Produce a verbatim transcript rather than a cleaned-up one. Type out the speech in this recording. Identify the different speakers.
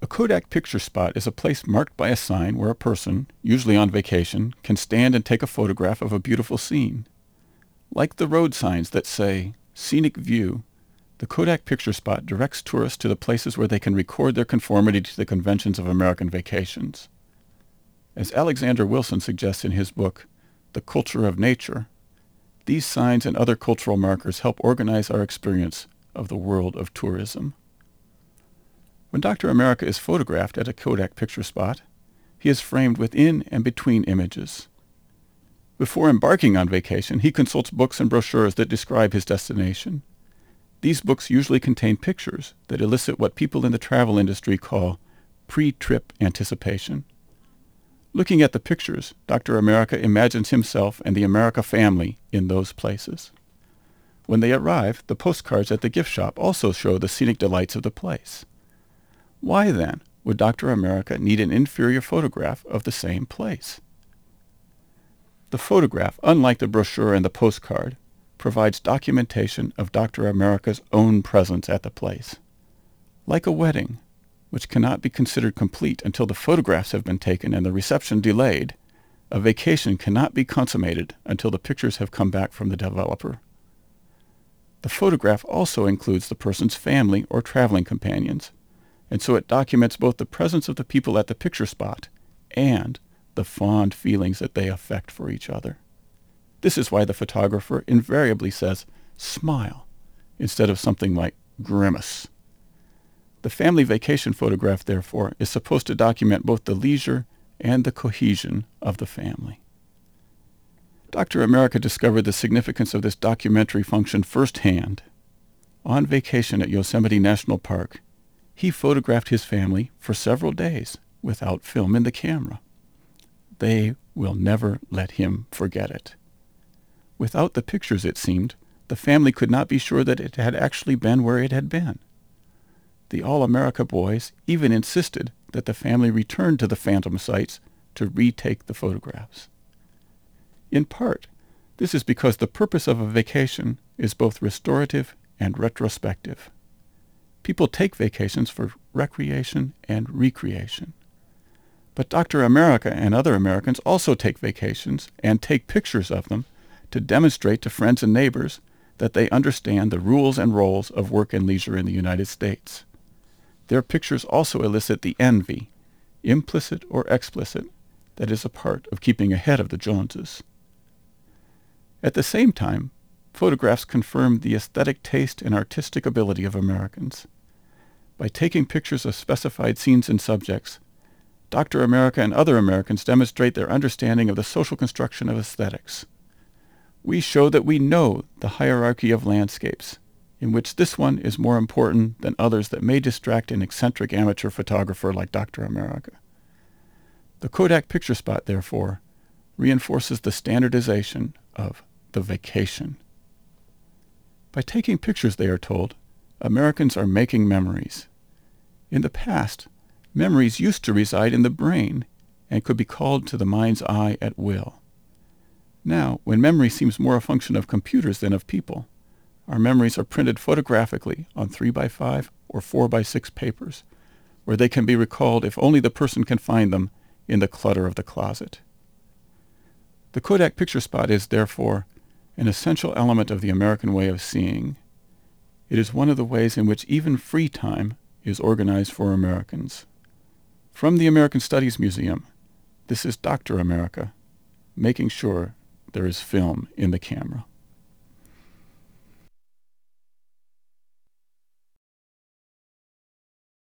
Speaker 1: Kodak picture spot is a place marked by a sign where a person, usually on vacation, can stand and take a photograph of a beautiful scene. Like the road signs that say, "Scenic View," the Kodak picture spot directs tourists to the places where they can record their conformity to the conventions of American vacations. As Alexander Wilson suggests in his book, The Culture of Nature, these signs and other cultural markers help organize our experience of the world of tourism. When Doctor America is photographed at a Kodak picture spot, he is framed within and between images. Before embarking on vacation, he consults books and brochures that describe his destination. These books usually contain pictures that elicit what people in the travel industry call pre-trip anticipation. Looking at the pictures, Doctor America imagines himself and the America family in those places. When they arrive, the postcards at the gift shop also show the scenic delights of the place. Why, then, would Doctor America need an inferior photograph of the same place? The photograph, unlike the brochure and the postcard, provides documentation of Doctor America's own presence at the place. Like a wedding, which cannot be considered complete until the photographs have been taken and the reception delayed, a vacation cannot be consummated until the pictures have come back from the developer. The photograph also includes the person's family or traveling companions, and so it documents both the presence of the people at the picture spot and the fond feelings that they affect for each other. This is why the photographer invariably says, "smile," instead of something like "grimace." The family vacation photograph, therefore, is supposed to document both the leisure and the cohesion of the family. Doctor America discovered the significance of this documentary function firsthand. On vacation at Yosemite National Park, he photographed his family for several days without film in the camera. They will never let him forget it. Without the pictures, it seemed, the family could not be sure that it had actually been where it had been. The All-America boys even insisted that the family return to the phantom sites to retake the photographs. In part, this is because the purpose of a vacation is both restorative and retrospective. People take vacations for recreation and recreation. But Doctor America and other Americans also take vacations and take pictures of them to demonstrate to friends and neighbors that they understand the rules and roles of work and leisure in the United States. Their pictures also elicit the envy, implicit or explicit, that is a part of keeping ahead of the Joneses. At the same time, photographs confirm the aesthetic taste and artistic ability of Americans. By taking pictures of specified scenes and subjects, Doctor America and other Americans demonstrate their understanding of the social construction of aesthetics. We show that we know the hierarchy of landscapes, in which this one is more important than others that may distract an eccentric amateur photographer like Doctor America. The Kodak picture spot, therefore, reinforces the standardization of the vacation. By taking pictures, they are told, Americans are making memories. In the past, memories used to reside in the brain and could be called to the mind's eye at will. Now, when memory seems more a function of computers than of people, our memories are printed photographically on three by five or four by six papers, where they can be recalled if only the person can find them in the clutter of the closet. The Kodak picture spot is, therefore, an essential element of the American way of seeing. It is one of the ways in which even free time is organized for Americans. From the American Studies Museum, this is Doctor America, making sure there is film in the camera.